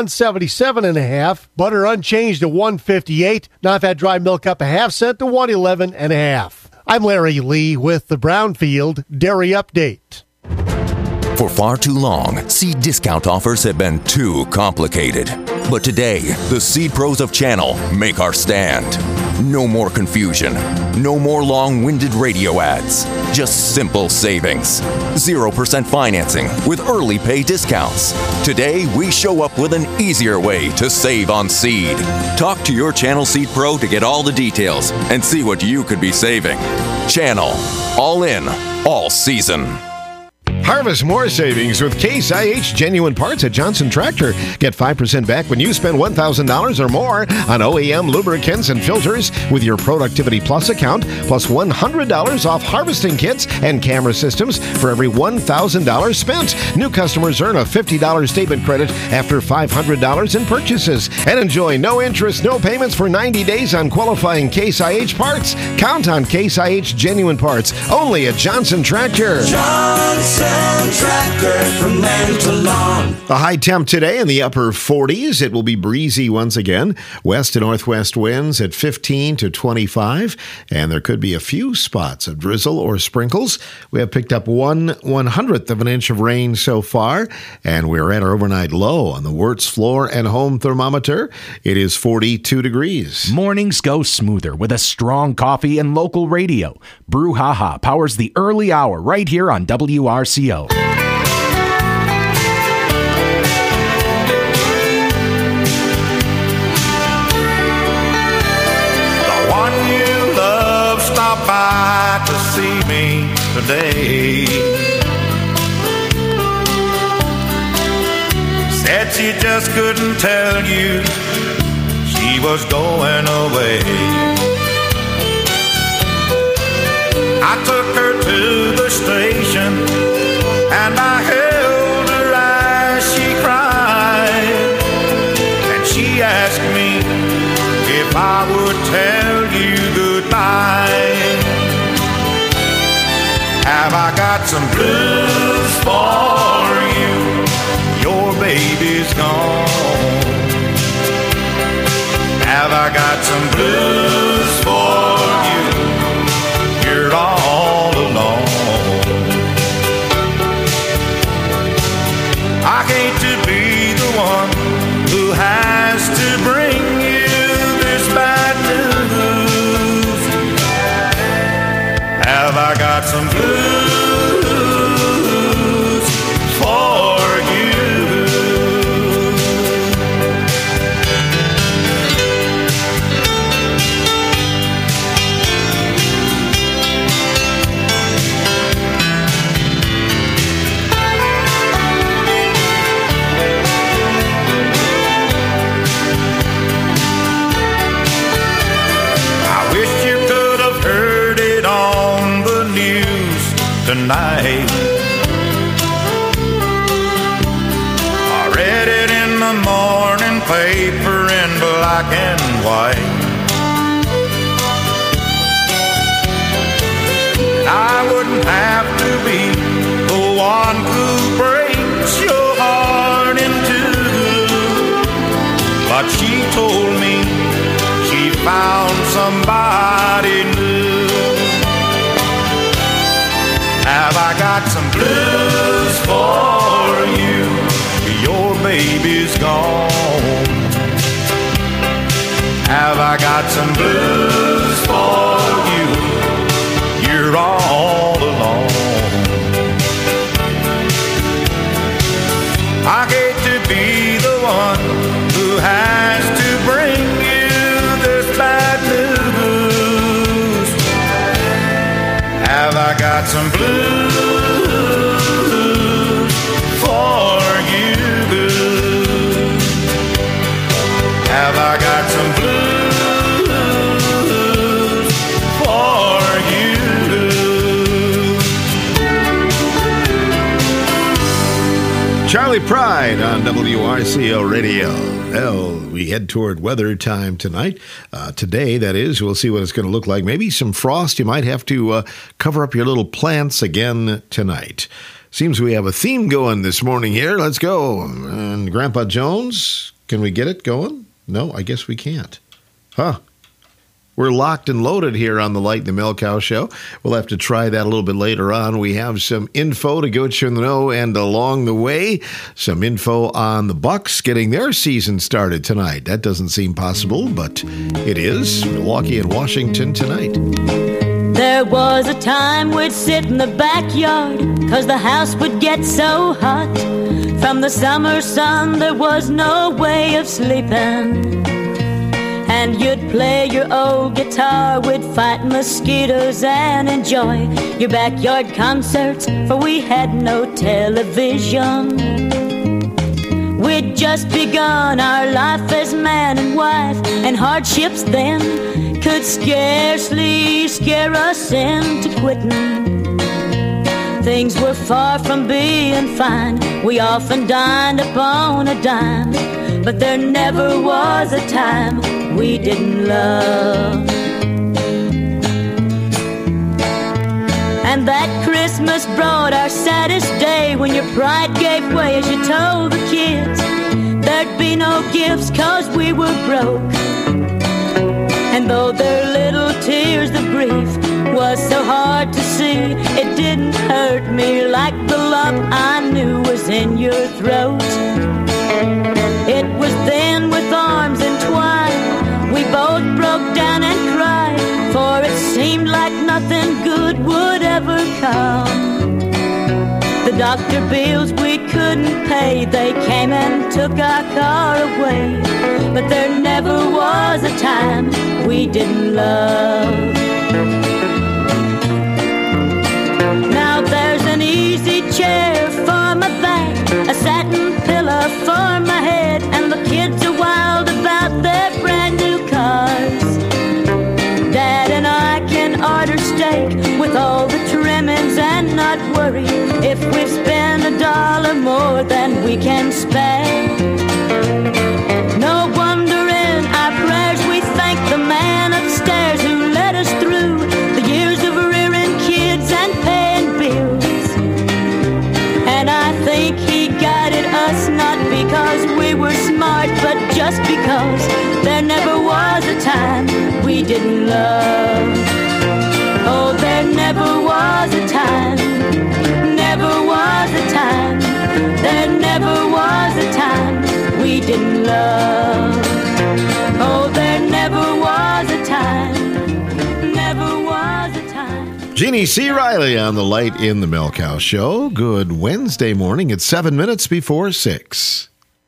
177.5. Butter unchanged to 158. Non-fat dry milk up a half cent to 111.5. I'm Larry Lee with the Brownfield Dairy Update. For far too long, seed discount offers have been too complicated. But today, the Seed Pros of Channel make our stand. No more confusion. No more long-winded radio ads. Just simple savings. 0% financing with early pay discounts. Today, we show up with an easier way to save on seed. Talk to your Channel Seed Pro to get all the details and see what you could be saving. Channel. All in. All season. Harvest more savings with Case IH Genuine Parts at Johnson Tractor. Get 5% back when you spend $1,000 or more on OEM lubricants and filters with your Productivity Plus account, plus $100 off harvesting kits and camera systems for every $1,000 spent. New customers earn a $50 statement credit after $500 in purchases. And enjoy no interest, no payments for 90 days on qualifying Case IH parts. Count on Case IH Genuine Parts, only at Johnson Tractor. Johnson Tractor, from land to lawn. A high temp today in the upper 40s. It will be breezy once again. West to northwest winds at 15 to 25. And there could be a few spots of drizzle or sprinkles. We have picked up 1/100th of an inch of rain so far. And we're at our overnight low on the Wirtz floor and home thermometer. It is 42 degrees. Mornings go smoother with a strong coffee and local radio. Brouhaha powers the early hour right here on WRCO. By to see me today. Said she just couldn't tell you she was going away. I took her to the station and I held her as she cried, and she asked me if I would tell you goodbye. Have I got some blues for you? Your baby's gone. Have I got some blues for you? You're all alone. I hate to be the one who has to bring you this bad news. Have I got some blues for you? I wish you could have heard it on the news tonight. I read it in the morning paper in black and white. And I wouldn't have to be the one who breaks your heart in two. But she told me she found somebody new. Have I got some blues for you? Your baby's gone. Have I got some blues for you? You're all alone. I hate to be the one who has to bring you this bad news. Have I got some blues for you? Have I got some blues for you? Charlie Pride on WRCO Radio. Well, we head toward weather time tonight. Today, that is. We'll see what it's going to look like. Maybe some frost. You might have to cover up your little plants again tonight. Seems we have a theme going this morning here. Let's go. And Grandpa Jones, can we get it going? No, I guess we can't. Huh. We're locked and loaded here on the Light in the Milk Cow Show. We'll have to try that a little bit later on. We have some info to get you in the know, and along the way, some info on the Bucks getting their season started tonight. That doesn't seem possible, but it is. Milwaukee and Washington tonight. There was a time we'd sit in the backyard, 'cause the house would get so hot. From the summer sun there was no way of sleeping. And you'd play your old guitar, we'd fight mosquitoes and enjoy your backyard concerts, for we had no television. We'd just begun our life as man and wife, and hardships then could scarcely scare us into quitting. Things were far from being fine, we often dined upon a dime, but there never was a time we didn't love. And that Christmas brought our saddest day, when your pride gave way as you told the kids there'd be no gifts 'cause we were broke. And though their little tears, the grief was so hard to see, it didn't hurt me like the lump I knew was in your throat. It was then with arms entwined we both broke down and cried, for it seemed like nothing good would ever come. The doctor bills we couldn't pay, they came and took our car away, but there never was a time we didn't love. Now there's an easy chair for my back, a satin pillow for my head, and the kids are wild about their brand new cars. Dad and I can order steak with all the trimmings and not worry if we've spent $1 more than we can spare. No wonder in our prayers we thank the man upstairs who led us through the years of rearing kids and paying bills. And I think he guided us not because we were smart, but just because there never was a time we didn't love. Oh, there never was a time, never was a time, there never was a time we didn't love. Oh, there never was a time, never was a time. Jeannie C. Riley on the Light in the Milk House Show. Good Wednesday morning. It's 7 minutes before 6.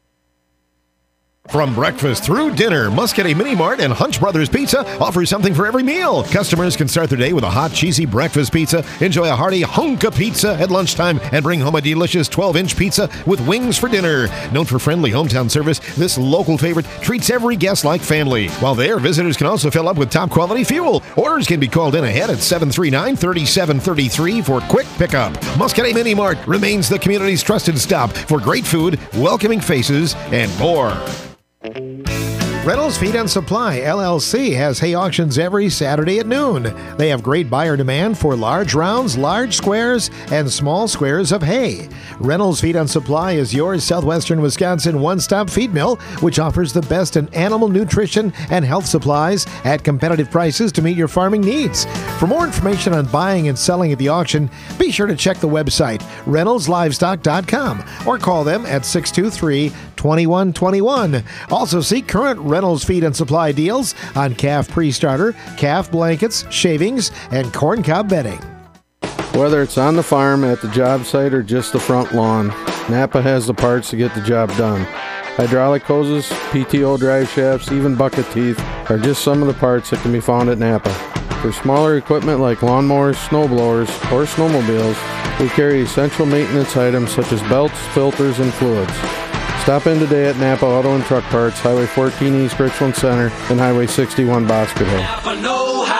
From breakfast through dinner, Muscadet Mini Mart and Hunch Brothers Pizza offers something for every meal. Customers can start their day with a hot, cheesy breakfast pizza, enjoy a hearty hunka pizza at lunchtime, and bring home a delicious 12-inch pizza with wings for dinner. Known for friendly hometown service, this local favorite treats every guest like family. While there, visitors can also fill up with top-quality fuel. Orders can be called in ahead at 739-3733 for quick pickup. Muscadet Mini Mart remains the community's trusted stop for great food, welcoming faces, and more. Reynolds Feed and Supply, LLC, has hay auctions every Saturday at noon. They have great buyer demand for large rounds, large squares, and small squares of hay. Reynolds Feed and Supply is your southwestern Wisconsin one-stop feed mill, which offers the best in animal nutrition and health supplies at competitive prices to meet your farming needs. For more information on buying and selling at the auction, be sure to check the website, reynoldslivestock.com, or call them at 623-2121. Also see current Reynolds Feed and Supply deals on calf pre-starter, calf blankets, shavings, and corncob bedding. Whether it's on the farm, at the job site, or just the front lawn, Napa has the parts to get the job done. Hydraulic hoses, PTO drive shafts, even bucket teeth are just some of the parts that can be found at Napa. For smaller equipment like lawnmowers, snowblowers, or snowmobiles, we carry essential maintenance items such as belts, filters, and fluids. Stop in today at Napa Auto and Truck Parts, Highway 14 East Richland Center, and Highway 61 Bosqueville. Napa know-how.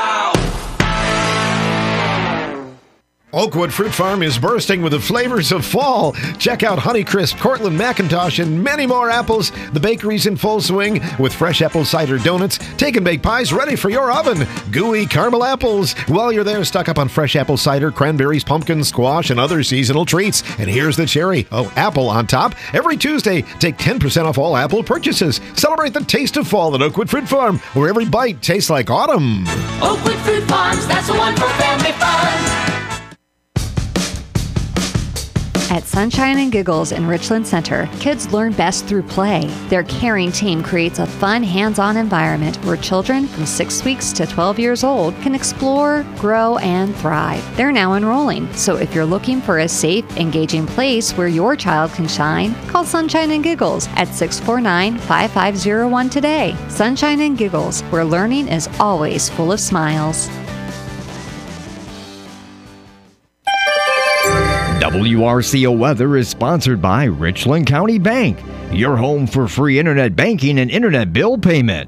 Oakwood Fruit Farm is bursting with the flavors of fall. Check out Honeycrisp, Cortland, McIntosh, and many more apples. The bakery's in full swing with fresh apple cider donuts, take and bake pies ready for your oven, gooey caramel apples. While you're there, stock up on fresh apple cider, cranberries, pumpkin, squash, and other seasonal treats. And here's the cherry, apple on top. Every Tuesday, take 10% off all apple purchases. Celebrate the taste of fall at Oakwood Fruit Farm, where every bite tastes like autumn. Oakwood Fruit Farms, that's the one for family fun. At Sunshine and Giggles in Richland Center, kids learn best through play. Their caring team creates a fun, hands-on environment where children from 6 weeks to 12 years old can explore, grow, and thrive. They're now enrolling, so if you're looking for a safe, engaging place where your child can shine, call Sunshine and Giggles at 649-5501 today. Sunshine and Giggles, where learning is always full of smiles. WRCO Weather is sponsored by Richland County Bank, your home for free internet banking and internet bill payment.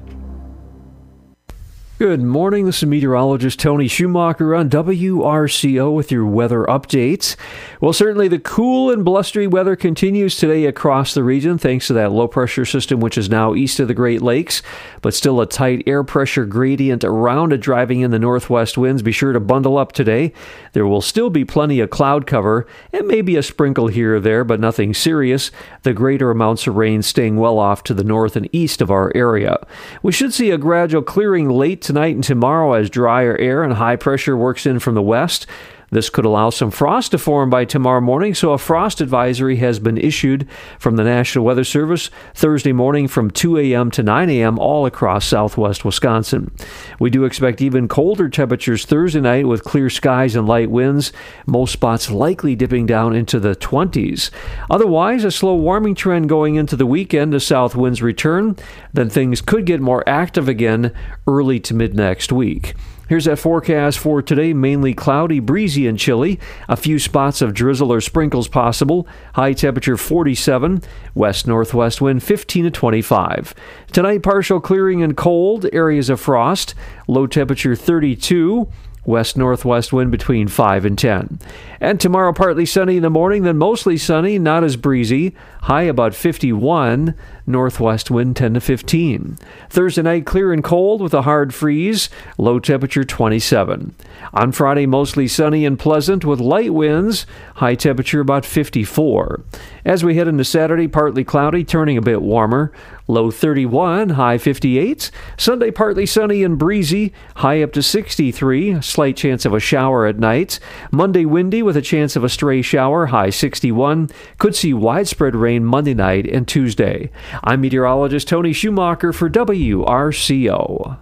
Good morning. This is meteorologist Tony Schumacher on WRCO with your weather updates. Well, certainly the cool and blustery weather continues today across the region thanks to that low pressure system which is now east of the Great Lakes, but still a tight air pressure gradient around it driving in the northwest winds. Be sure to bundle up today. There will still be plenty of cloud cover and maybe a sprinkle here or there, but nothing serious. The greater amounts of rain staying well off to the north and east of our area. We should see a gradual clearing late tonight and tomorrow as drier air and high pressure works in from the west. This could allow some frost to form by tomorrow morning, so a frost advisory has been issued from the National Weather Service Thursday morning from 2 a.m. to 9 a.m. all across southwest Wisconsin. We do expect even colder temperatures Thursday night with clear skies and light winds, most spots likely dipping down into the 20s. Otherwise, a slow warming trend going into the weekend as south winds return, then things could get more active again early to mid next week. Here's that forecast for today. Mainly cloudy, breezy, and chilly. A few spots of drizzle or sprinkles possible. High temperature 47. West-northwest wind 15 to 25. Tonight, partial clearing and cold. Areas of frost. Low temperature 32. West-northwest wind between 5 and 10. And tomorrow, partly sunny in the morning, then mostly sunny, not as breezy. High about 51. Northwest wind 10 to 15. Thursday night, clear and cold with a hard freeze. Low temperature 27. On Friday, mostly sunny and pleasant with light winds. High temperature about 54. As we head into Saturday, partly cloudy, turning a bit warmer. Low 31, high 58. Sunday, partly sunny and breezy. High up to 63. Slight chance of a shower at night. Monday, windy with a chance of a stray shower. High 61. Could see widespread rain Monday night and Tuesday. I'm meteorologist Tony Schumacher for WRCO.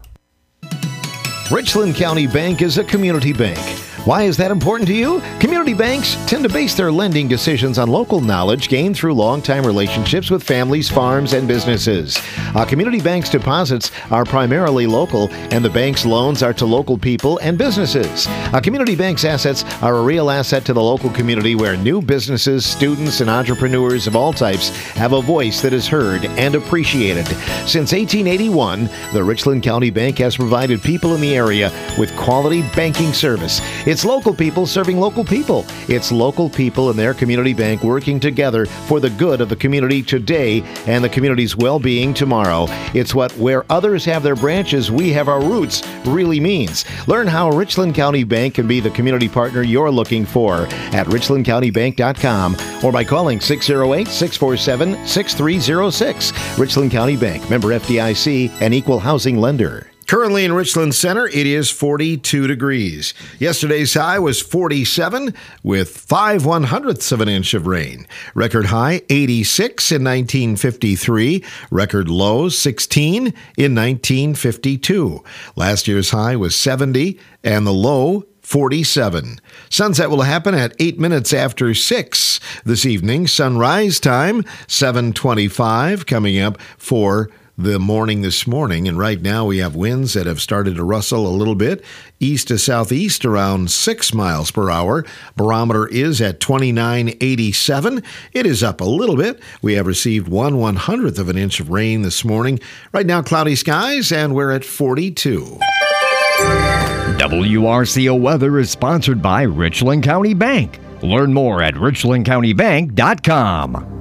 Richland County Bank is a community bank. Why is that important to you? Community banks tend to base their lending decisions on local knowledge gained through long-time relationships with families, farms, and businesses. Community banks' deposits are primarily local, and the bank's loans are to local people and businesses. Community bank's assets are a real asset to the local community where new businesses, students, and entrepreneurs of all types have a voice that is heard and appreciated. Since 1881, the Richland County Bank has provided people in the area with quality banking service. It's local people serving local people. It's local people and their community bank working together for the good of the community today and the community's well-being tomorrow. It's what where others have their branches, we have our roots really means. Learn how Richland County Bank can be the community partner you're looking for at richlandcountybank.com or by calling 608-647-6306. Richland County Bank, member FDIC, and equal housing lender. Currently in Richland Center, it is 42 degrees. Yesterday's high was 47 with 5/100ths of an inch of rain. Record high 86 in 1953. Record low 16 in 1952. Last year's high was 70 and the low 47. Sunset will happen at 8 minutes after 6 this evening. Sunrise time 7:25 coming up for the morning this morning, and right now we have winds that have started to rustle a little bit east to southeast around 6 miles per hour. Barometer is at 29.87. It is up a little bit. We have received 1/100th of an inch of rain this morning. Right now cloudy skies, and we're at 42. WRCO Weather is sponsored by Richland County Bank. Learn more at richlandcountybank.com.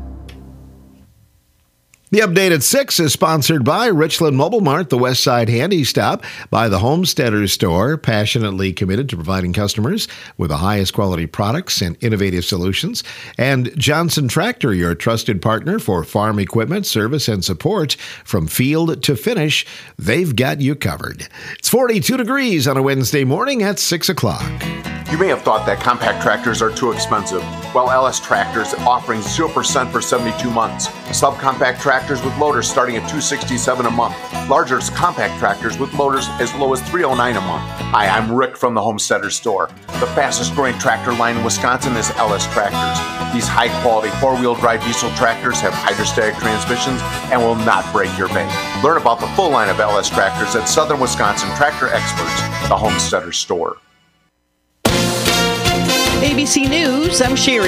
The update at 6 is sponsored by Richland Mobile Mart, the West Side Handy Stop, by the Homesteaders Store, passionately committed to providing customers with the highest quality products and innovative solutions, and Johnson Tractor, your trusted partner for farm equipment, service, and support from field to finish. They've got you covered. It's 42 degrees on a Wednesday morning at 6 o'clock. You may have thought that compact tractors are too expensive. Well, LS Tractors offering 0% for 72 months. Subcompact tractors with loaders starting at $267 a month. Larger compact tractors with loaders as low as $309 a month. Hi, I'm Rick from the Homesteader Store. The fastest growing tractor line in Wisconsin is LS Tractors. These high-quality four-wheel drive diesel tractors have hydrostatic transmissions and will not break your bank. Learn about the full line of LS Tractors at Southern Wisconsin Tractor Experts, the Homesteader Store. ABC News, I'm Sherry